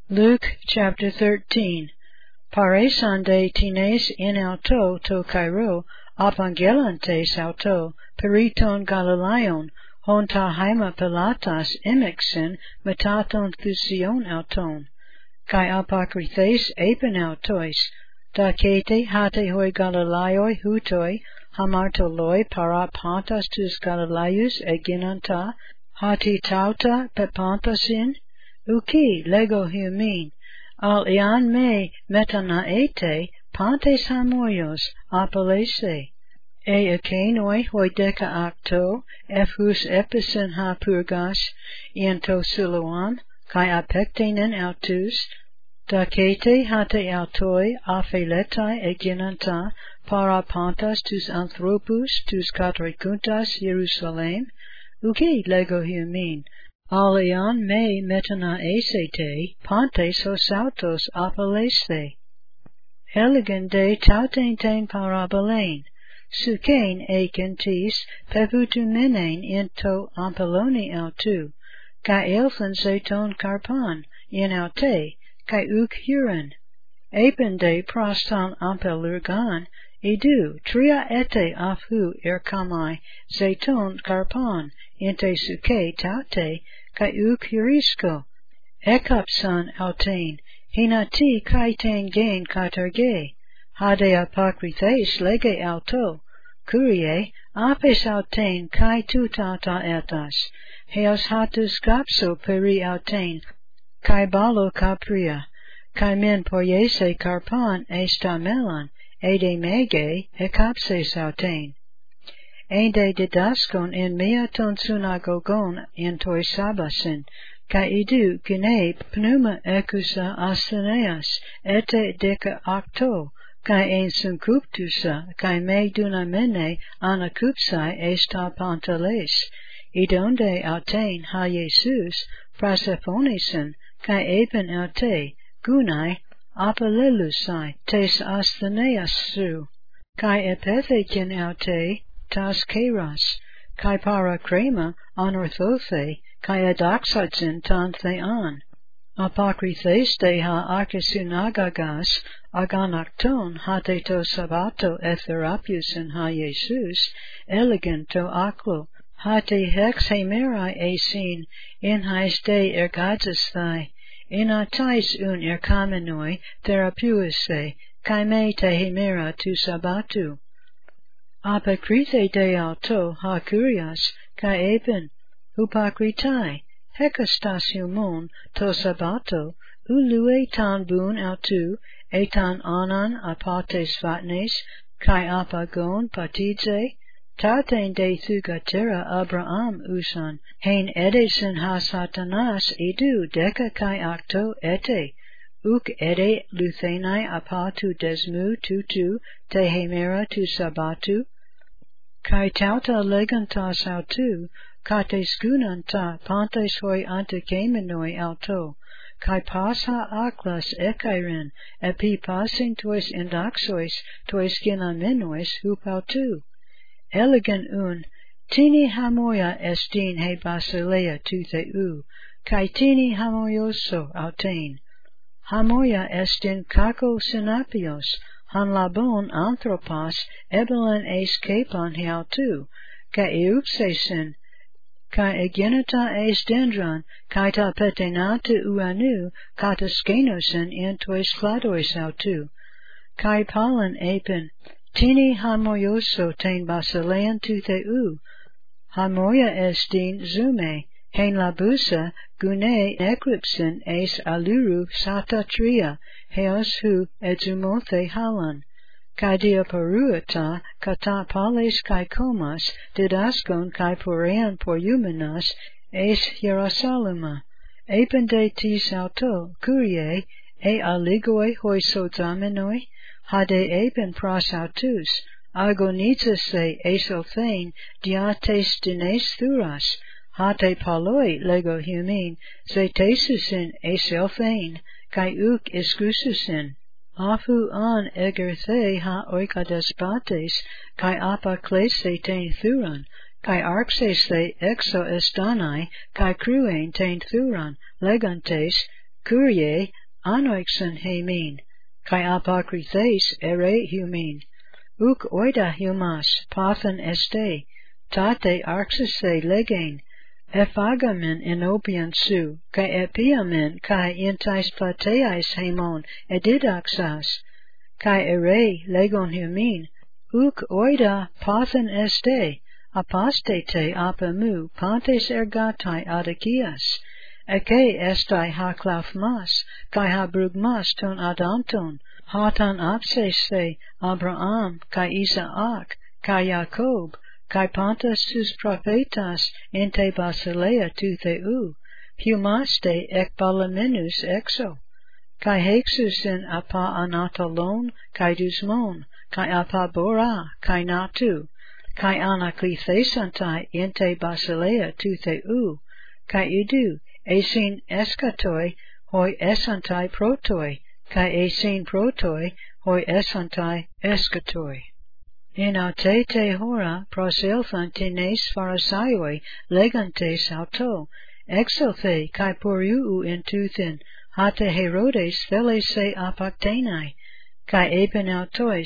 Luke chapter 13. Paresande tines in auto to Cairo, apangelantes auto, periton Galileon, honta haima pilatas imixin, metaton thusion auton, kai apokrithes apen autois, da kete hate hoi Galilaioi hutoi, hamartoloi parapantas tus Galileius eginanta, hati tauta pepantasin, uki lego humin, al ian me metanaete, pantes hamoios apolese, akenoi hoi deca acto, ephus episen ha purgas, iento siloam, kai apectenen autus, da kete hate autoi apheletai eginanta, parapantas tus anthropus tus katricuntas Jerusalem, uki lego humin, alian me metanaesete, pantes os autos apolese. Eligen de tautenten parabolain, sukain akentis, peputumenen into ampeloni autu, kai elfen zeton karpan, in aute, kai uk huren. Apen de prostan ampelurgan, edu, tria ete afu erkamai, zeton karpan, inte suke taute, kai uk hurisko, ekapsan autain, hinati kaitain gain katarge, hade apokrithes lege auto, kurie, apes autain kai tutata etas, heos hatus kapso peri autain, kai balo capria, kai men poiese karpan estamelan, ede mege, ekapses autain. Ende didaskon in meaton synagogon in toi sabasin, kai idu gene pneuma ekusa aseneas, ete deca octo, kai en suncuptusa, kai me dunamene anacupsai esta pantales, idonde autain ha Jesus, prasephonisen, kai eben aute, gunai, apelelusai, tes astheneas su, kai epethekin aute, tas keras, kai para crema anorthothe, kai adaxatin tan thean, apokrithes de ha archisunagagas, aganakton hate to sabato etherapius in ha Jesus, elegant to aklo, hate hex hemerai esin, in hais de ergadzes thai, in atais un erkamenoi therapuise, kai me te hemera tu sabatu. Apokrithe de auto ha curias, kai eben, hupakritai, hekastasiumon to sabato, ulue tan bun autu, etan anan apates vatnes, kai apagon patidze, taten de thugatera Abraham usan, hein edesen ha satanas edu deca kai acto ete, uk ede luthenai apatu desmu tutu te hemera tu sabatu, kai tauta legantas autu, kates gunanta pantes hoi antekemenoi auto, kai pas ha aklas ekairen, epi pasin tois indaxois tois ginamenois hupautu. Elegant un, tini hamoia estin he basilea tu theu, kai tini hamoioso autain. Hamoia estin kako sinapios, han labon anthropos ebelen eis kepan heautu, ka eupsesin, ka egenita eis dendron, kai ta petenata uanu, kata skenosin in tois kladois autu, kai palan apen, tini hamoioso ten basilean tu theu, hamoia estin zume, hein labusa, gune eclipsin eis aluru sata tria, heos hu edzumonthe halan, kai diaparuata, kata pales kai komas, didaskon kai porean poiumenas, eis Hierosaluma, epende tis auto, curie, aligoi hoi sozamenoi, hade epen pros autus, agonizase esothein diates dines thuras, hate paloi lego humin, zetesusin eselthein, kai uk iskususin, afu an egerthe ha oikadespates, kai apaklese ten thuran, kai arxes the exo estanai, kai cruen ten thuran, legantes, curie, anoixen hemin, kai apokrithes ere humin, uk oida humas, pathen este, tate arxise legain, ephagamen enopian su, kai epiamen, kai intais plateais hemon, edidaxas, kai ere legon humin, uk oida pathen este, apostete apamu, pantes ergatai adakias, eke estai haklaufmas, kai habrugmas ton adanton, hatan apsese Abraham, kai Isaac, kai Jacob, kai pantas tus prophetas ente basileia tu theu, humaste ek balamenus exo, kai hexus in apa anatalon, kai dusmon, kai apa bora, kai natu, kai anaklithesantai ente basileia tu theu, kai idu, esin eskatoi, hoi esantai protoi, kai esin protoi, hoi esantai eskatoi. In aute te hora proselthan tines pharisaioi legantes auto, exothe kai poriu intuthin, hate Herodes thelese apactenai, kai epen autois,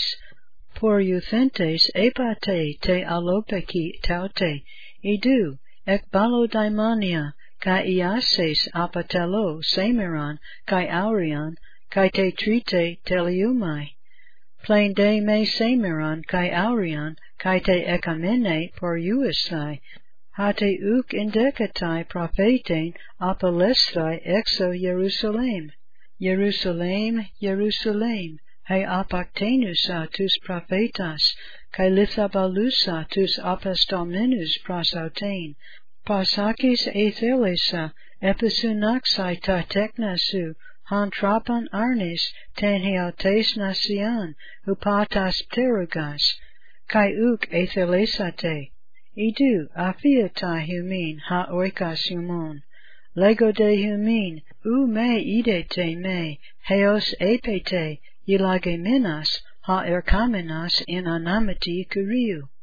poriuthentes epate te alopeki taute, idu, ek balo daimonia, kai iases apatelo semeran, kai aurian, kai te trite teliumai. Plain de me semeran kai aurian, kai te ekamene poriuesai, hate uk indekatai prophetein apolestai exo Jerusalem. Jerusalem, Jerusalem, he apactenusa tus prophetas, kai lithabalusa tus apostomenus prosautein, pasakis ethelesa, episunaxai ta teknasu, han trapan arnis ten heotes nasian, upatas pterugas, kai uk ethelesate, idu afiatai humin ha oikas humon, lego de humin, me idete me, heos epete, ilage minas, ha erkamenas in anamati kuriu.